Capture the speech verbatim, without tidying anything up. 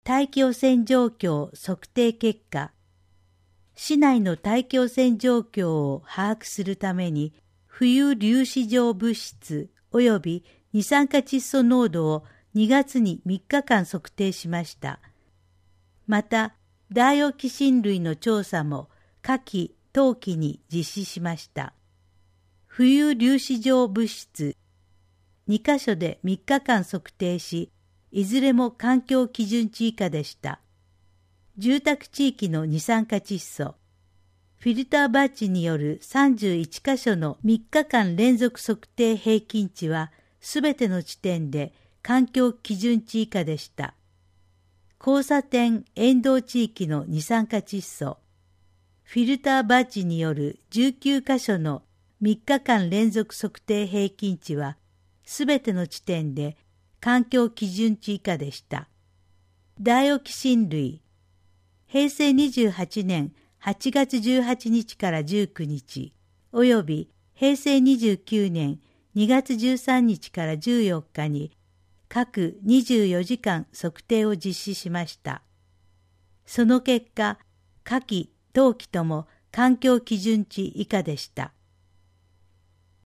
大気汚染状況測定結果。市内の大気汚染状況を把握するために、浮遊粒子状物質及び二酸化窒素濃度をにがつにみっかかん測定しました。また、ダイオキシン類の調査も夏季、冬季に実施しました。浮遊粒子状物質にかしょでみっかかん測定し、いずれも環境基準値以下でした。住宅地域の二酸化窒素、フィルターバッジによるさんじゅういっかしょのみっかかん連続測定平均値は、すべての地点で環境基準値以下でした。交差点・沿道地域の二酸化窒素、フィルターバッジによるじゅうきゅうかしょのみっかかん連続測定平均値は、すべての地点で環境基準値以下でした。ダイオキシン類、へいせいにじゅうはちねんはちがつじゅうはちにちからじゅうくにち、およびへいせいにじゅうきゅうねんにがつじゅうさんにちからじゅうよっかに、各にじゅうよじかん測定を実施しました。その結果、夏季、冬季とも環境基準値以下でした。